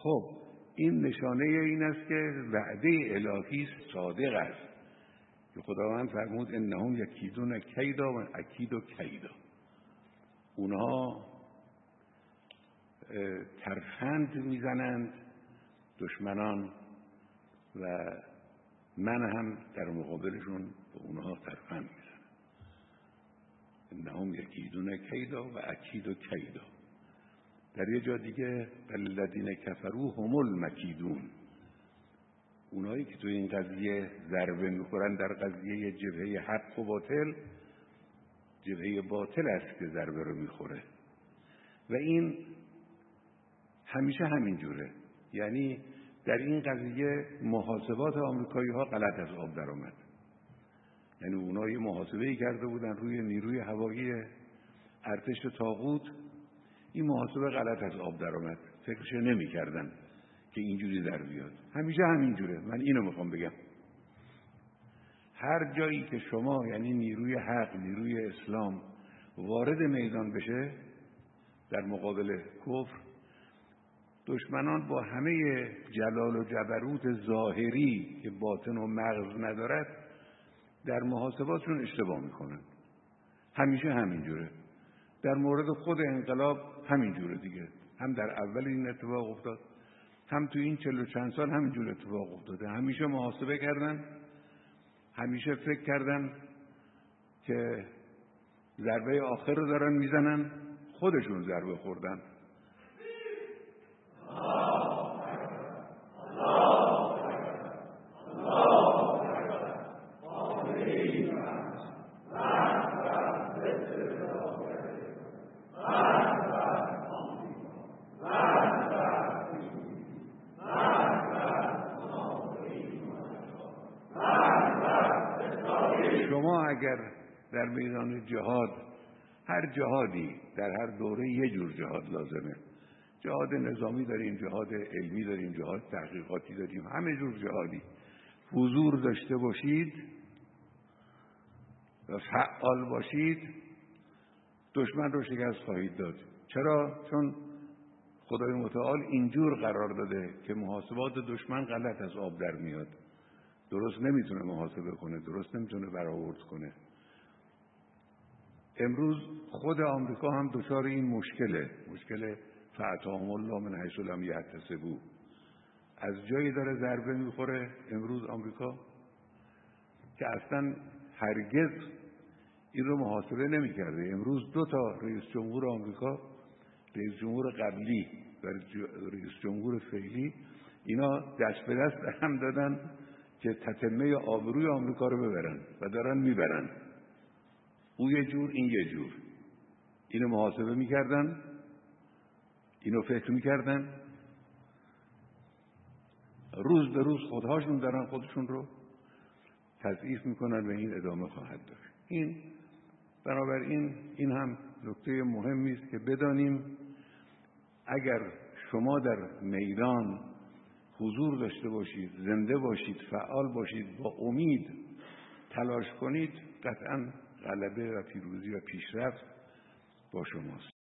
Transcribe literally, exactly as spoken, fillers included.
خب این نشانه این است که وعده الهی صادق است که خداوند فرمود انهم یکیدون کیدا و اکید و کیدا. اونها ترفند میزنند دشمنان و من هم در مقابلشون به اونها ترفند میزنم. انهم یکیدون کیدا و اکید و کیدا. در یه جا دیگه الذین کفروا هم المکیدون. اونایی که تو این قضیه ضربه میخورن در قضیه جبهه حق و باطل، جبهه باطل است که ضربه رو میخوره و این همیشه همین جوره. یعنی در این قضیه محاسبات آمریکایی ها غلط از آب در آمد. یعنی اونا یه محاسبه‌ای کرده بودن روی نیروی هوایی ارتش طاغوت، این محاسبه غلط از آب در آمد، فکرش نمی کردن که اینجوری در بیاد. همیشه همین جوره. من اینو میخوام بگم، هر جایی که شما یعنی نیروی حق، نیروی اسلام وارد میدان بشه در مقابل کفر، دشمنان با همه جلال و جبروت ظاهری که باطن و مغز ندارد در محاسباتشون اشتباه میکنن. همیشه همین جوره. در مورد خود انقلاب همین جوره دیگه، هم در اول این اتفاق افتاد، هم تو این چل و چند سال همین جور اتفاق افتاده. همیشه محاسبه کردن، همیشه فکر کردن که ضربه آخر رو دارن میزنن، خودشون ضربه خوردن. شما اگر در میدان جهاد، هر جهادی در هر دوره یه جور جهاد لازمه، جهاد نظامی داریم، جهاد علمی داریم، جهاد تحقیقاتی داریم، همه جور جهادی حضور داشته باشید و فعال باشید، دشمن رو شکست خواهید داد. چرا؟ چون خدای متعال اینجور قرار داده که محاسبات دشمن غلط از آب در میاد، درست نمیتونه محاسبه کنه، درست نمیتونه برآورد کنه. امروز خود آمریکا هم دچار این مشکله، مشکل فأتاهم الله من حیث لم یحتسبوا. از جایی داره ضربه میخوره امروز آمریکا که اصلا هرگز این رو محاسبه نمیکرده. امروز دو تا رئیس جمهور آمریکا، رئیس جمهور قبلی و رئیس جمهور فعلی، اینا دست به دست هم دادن که تتمه آبروی آمریکا رو ببرن و دارن میبرن. او یه جور، این یه جور. اینو محاسبه میکردن، اینو فکر میکردن، روز به روز خودهاشون دارن خودشون رو تضعیف میکنن و این ادامه خواهد داشت. این بنابراین این هم نکته مهمی است که بدانیم اگر شما در میدان حضور داشته باشید، زنده باشید، فعال باشید، با امید تلاش کنید، قطعاً غلبه و پیروزی و پیشرفت با شماست.